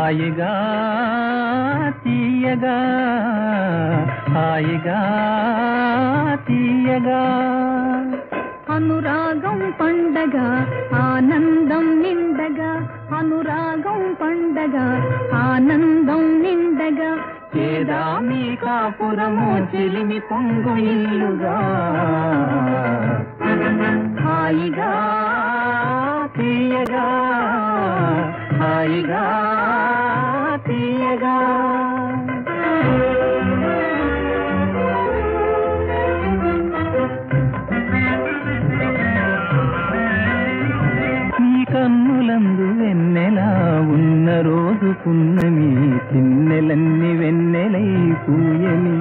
హాయిగా తీయగా హాయిగా తీయగా అనురాగం పండగ ఆనందం నిండగా అనురాగం పండగ ఆనందం నిండగా చేదామి కాపురము చెలిమి పొంగు ఇల్లుగా హాయిగా తీయగా హాయిగా తీయగా నీ కన్నులందు వెన్నెలా ఉన్న రోజు పున్నమి చిన్నెలన్నీ వెన్నెలై పూయని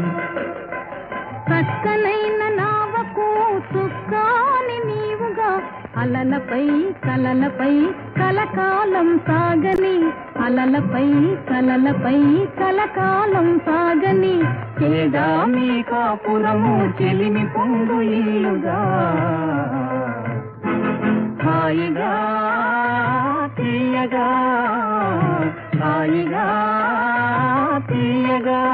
చక్కనైన నావకు చుక్కాని నీవుగా అలలపై కలలపై కలకాలం సాగని అలలపై కలలపై కలకాలం సాగని చేదామి కాపురము చెలిమి పొంగు ఇల్లుగా హాయిగా తీయగా హాయిగా తీయగా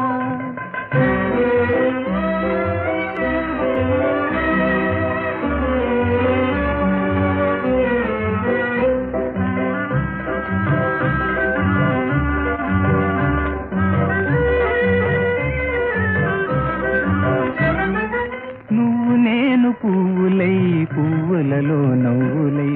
నువ్వు నేను పువ్వులై పువ్వులలో నవ్వులై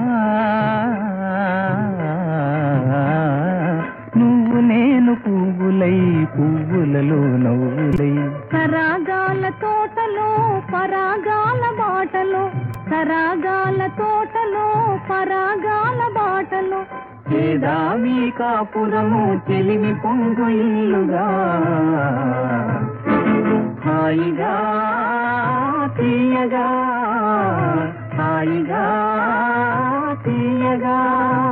నువ్వు నేను పువ్వులై పువ్వులలో నవ్వులై సరాగాల తోటలో పరాగాల బాటలో సరాగాల తోటలో పరాగాల బాటలో చేదామి కాపురము చెలిమి పొంగు ఇల్లుగా హాయిగా తీయగా హాయిగా తీయగా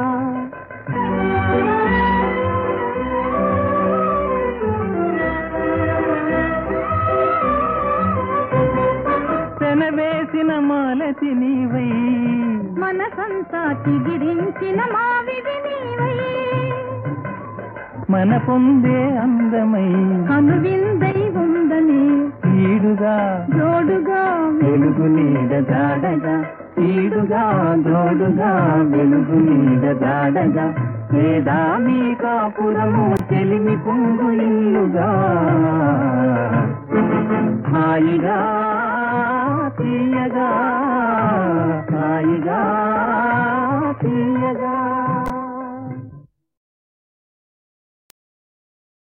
పెనవేసిన మాలతి నీవై మనసంతా చిగిరించిన మావిడి నీవై మన పొందే అందమై కనువిందై ఉందని ఈడుగా జోడుగా వెలుగు నీడ జాడగా ఈడుగా జోడుగా వెలుగు నీడ జాడగా చేదామి కాపురము చెలిమి పొంగు ఇల్లుగా హాయిగా తీయగా హాయిగా